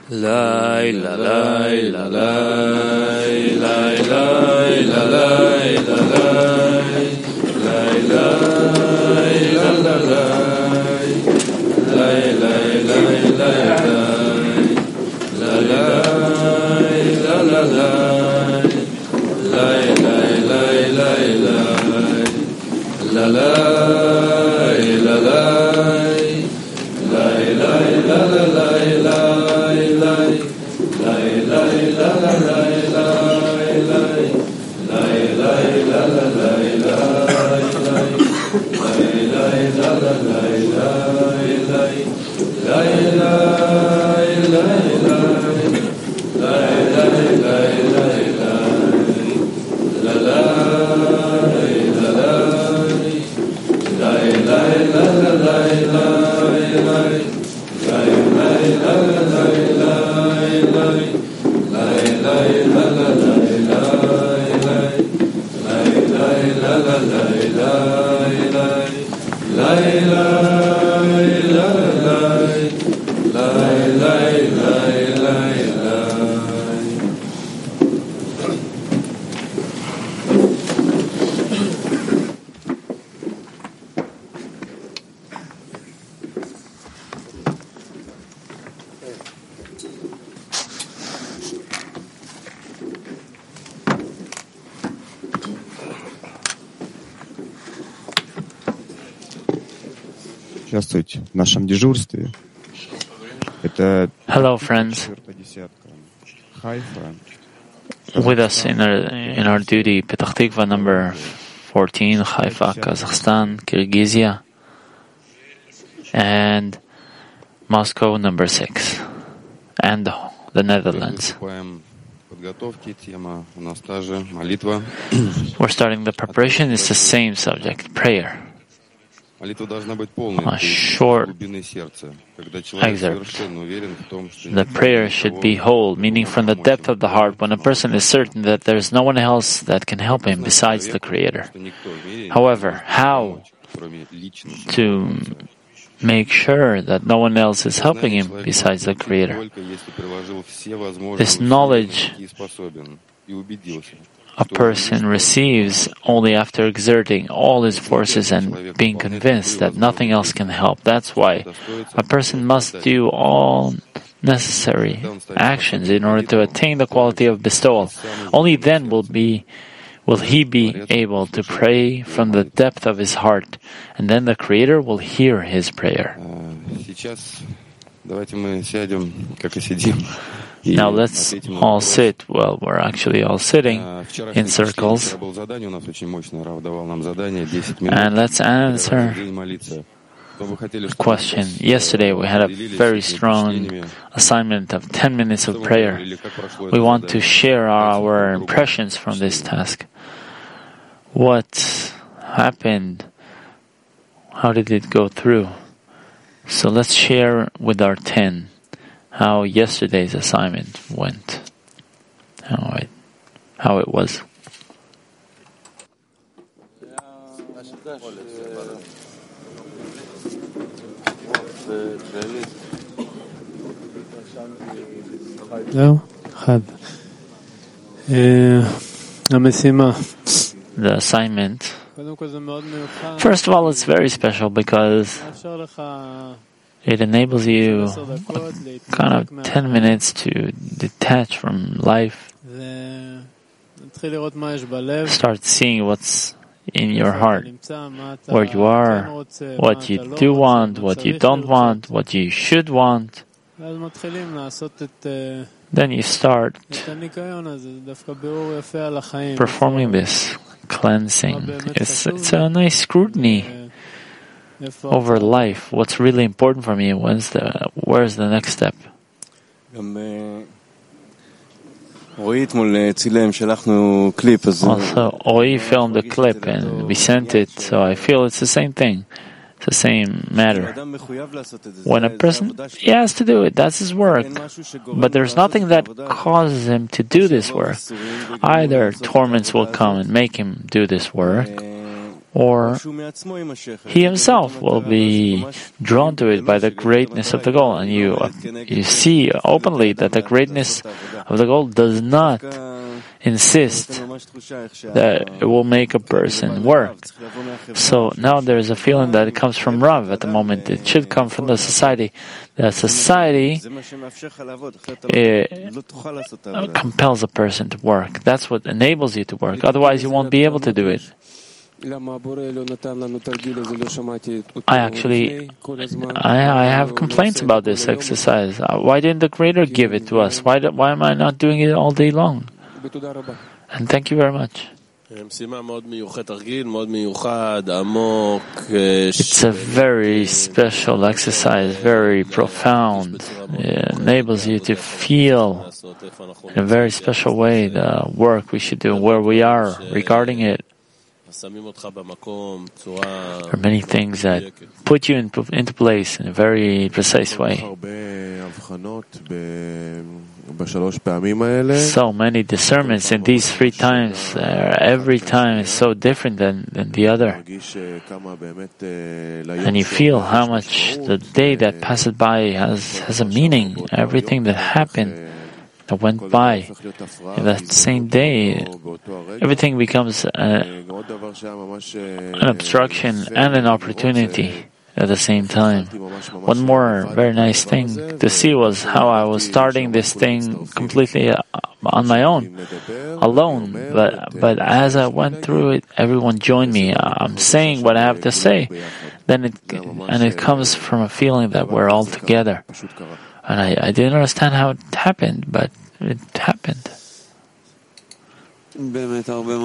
Lay la lay la lay lay lay la lay la lay lay lay la la lay lay lay lay lay la lay la la lay lay lay lay lay la lay la lay lay lay la la lay lay lay lay lay la la lay lay lay lay lay la la lay lay lay lay lay la la lay lay lay lay lay lay lay lay lay lay la la lay la lay lay lay la la lay lay lay lay lay la la lay lay lay lay lay la la lay lay lay lay lay la la lay lay lay lay lay la la lay lay lay lay lay. Участвовать в нашем дежурстве. Это Hello, friends. Хайфа. With us in our duty, Petach Tikva number 14, Haifa, Kazakhstan, Kyrgyzia, and Moscow number 6, and the Netherlands. We're starting the preparation. It's the same subject, prayer. A short excerpt. The prayer should be whole, meaning from the depth of the heart, when a person is certain that there is no one else that can help him besides the Creator. However, how to make sure that no one else is helping him besides the Creator? This knowledge a person receives only after exerting all his forces and being convinced that nothing else can help. That's why a person must do all necessary actions in order to attain the quality of bestowal. Only then will he be able to pray from the depth of his heart, and then the Creator will hear his prayer. Now let's all sit. Well, we're actually all sitting in circles. And let's answer the question. Yesterday we had a very strong assignment of 10 minutes of prayer. We want to share our impressions from this task. What happened? How did it go through? So let's share with our 10 how yesterday's assignment went, how it was. The assignment. First of all, it's very special because it enables you kind of 10 minutes to detach from life, start seeing what's in your heart, where you are, what you do want, what you don't want, what you should want. Then you start performing this cleansing. It's a nice scrutiny over life. What's really important for me? Where's the next step? Also, Oi filmed a clip and we sent it, so I feel it's the same thing. It's the same matter. When a person, he has to do it, that's his work. But there's nothing that causes him to do this work. Either torments will come and make him do this work, or he himself will be drawn to it by the greatness of the goal. And you see openly that the greatness of the goal does not insist that it will make a person work. So now there is a feeling that it comes from Rav at the moment. It should come from the society. The society compels a person to work. That's what enables you to work. Otherwise, you won't be able to do it. I have complaints about this exercise. Why didn't the Creator give it to us? Why am I not doing it all day long? And thank you very much. It's a very special exercise, very profound. It enables you to feel in a very special way the work we should do, where we are regarding it. There are many things that put you into place in a very precise way. So many discernments in these 3 times. Every time is so different than the other. And you feel how much the day that passes by has a meaning. Everything that happened, that went by in that same day, everything becomes an obstruction and an opportunity at the same time. One more very nice thing to see was how I was starting this thing completely on my own, alone. But as I went through it, everyone joined me. I'm saying what I have to say. It comes from a feeling that we're all together. And I didn't understand how it happened, but it happened. Yeah,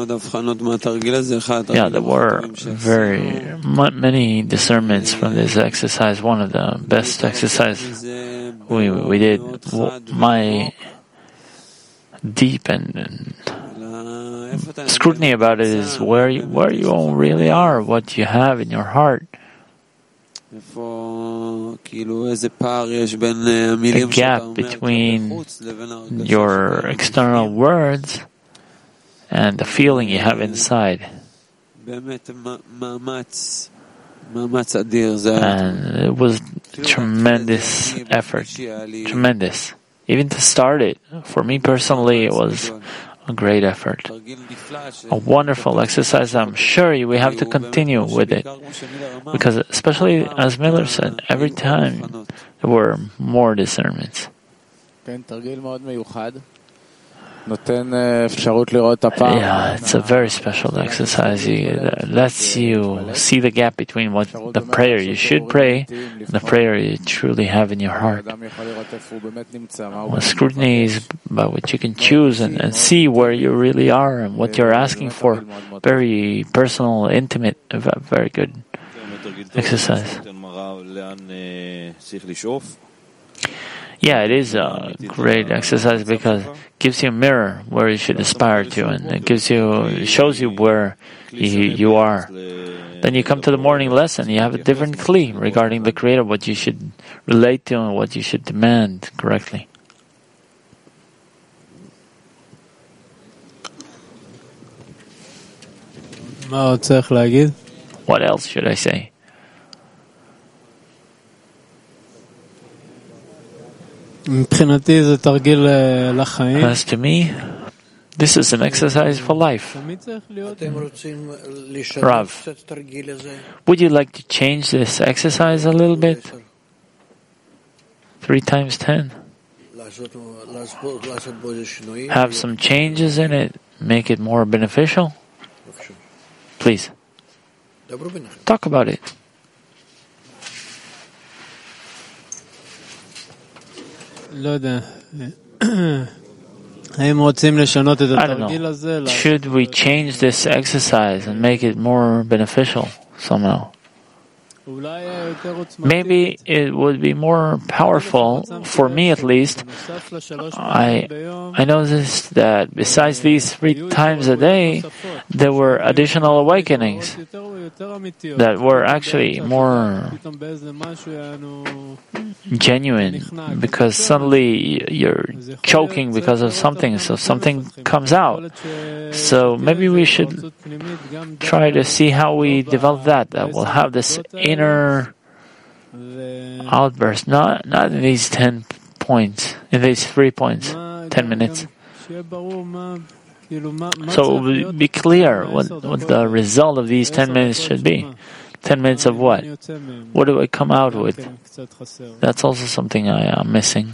there were very many discernments from this exercise. One of the best exercises we did. My deep and scrutiny about it is where you all really are, what you have in your heart. The gap between your external words and the feeling you have inside. And it was tremendous effort. Tremendous. Even to start it, for me personally, it was a great effort. A wonderful exercise. I'm sure we have to continue with it. Because especially, as Miller said, every time there were more discernments. Yeah, it's a very special exercise. It lets you see the gap between what the prayer you should pray and the prayer you truly have in your heart. Well, scrutiny is about what you can choose and see where you really are and what you're asking for. Very personal, intimate, very good exercise. Yeah, it is a great exercise because it gives you a mirror where you should aspire to, and it shows you where you are. Then you come to the morning lesson, you have a different kli regarding the Creator, what you should relate to and what you should demand correctly. What else should I say? As to me, this is an exercise for life. Rav, would you like to change this exercise a little bit? 3 times 10. Have some changes in it, make it more beneficial? Please, talk about it. I don't know. Should we change this exercise and make it more beneficial somehow? Maybe it would be more powerful, for me at least. I noticed that besides these 3 times a day, there were additional awakenings. that were actually more genuine, because suddenly you're choking because of something, so something comes out. So maybe we should try to see how we develop that we'll have this inner outburst, not in these 10 points, in these 3 points, 10 minutes. So it will be clear what the result of these 10 minutes should be. 10 minutes of what? What do I come out with? That's also something I am missing.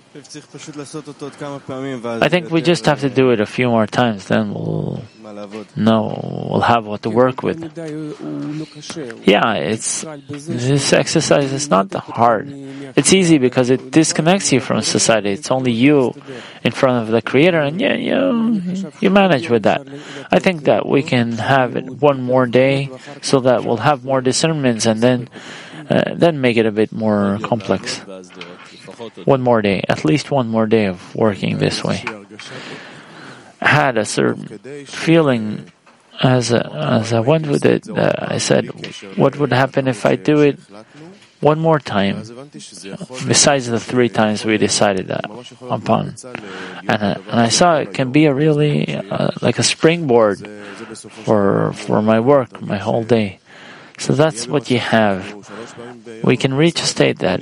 I think we just have to do it a few more times, then we'll have what to work with. Yeah, this exercise is not hard. It's easy because it disconnects you from society. It's only you in front of the Creator, and you manage with that. I think that we can have it one more day so that we'll have more discernments, and then make it a bit more complex. One more day, at least one more day of working this way. I had a certain feeling as I went with it. I said, what would happen if I do it one more time, besides the 3 times we decided upon? And I saw it can be a really like a springboard for my work, my whole day. So that's what you have. We can reach a state that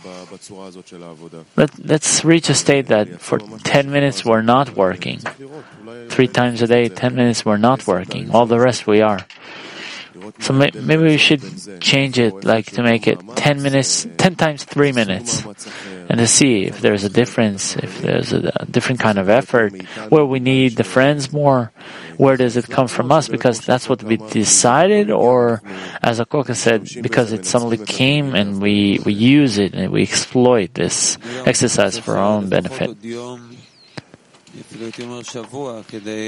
let's reach a state that for 10 minutes we're not working. 3 times a day, 10 minutes we're not working. All the rest we are. So maybe we should change it, like to make it 10 minutes, 10 times 3 minutes, and to see if there's a difference, if there's a different kind of effort, where we need the friends more, where does it come from us, because that's what we decided, or as Akoka said, because it suddenly came and we use it and we exploit this exercise for our own benefit. Well,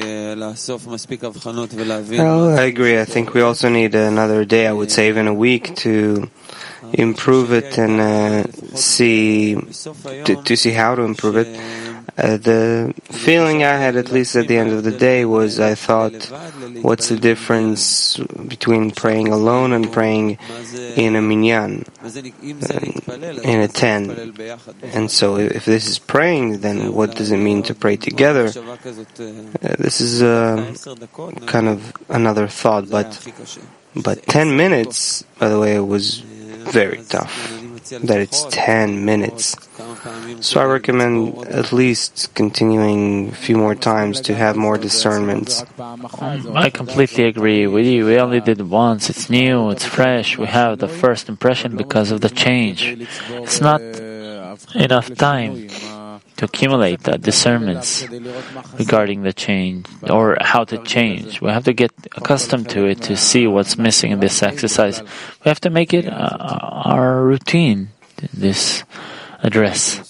I agree. I think we also need another day, I would say even a week, to improve it and see how to improve it. The feeling I had, at least at the end of the day, was I thought, what's the difference between praying alone and praying in a minyan, in a tent? And so if this is praying, then what does it mean to pray together? This is kind of another thought, but 10 minutes, by the way, was very tough, that it's 10 minutes. So I recommend at least continuing a few more times to have more discernments. I completely agree with you. We only did it once. It's new, it's fresh. We have the first impression because of the change. It's not enough time to accumulate the discernments regarding the change or how to change. We have to get accustomed to it to see what's missing in this exercise. We have to make it our routine, this address.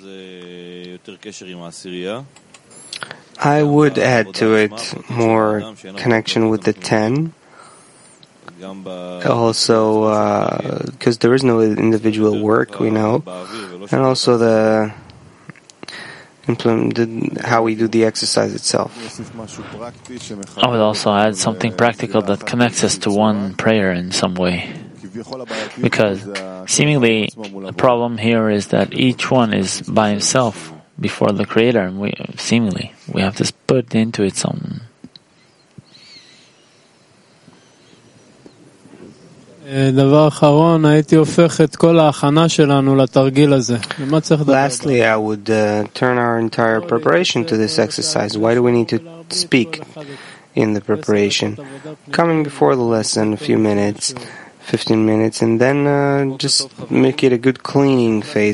I would add to it more connection with the 10. Also, because there is no individual work, we know, and also how we do the exercise itself. I would also add something practical that connects us to one prayer in some way. Because seemingly the problem here is that each one is by himself before the Creator, and we have to put into it some. Lastly, I would turn our entire preparation to this exercise. Why do we need to speak in the preparation? Coming before the lesson, a few minutes, 15 minutes, and then just make it a good cleaning phase.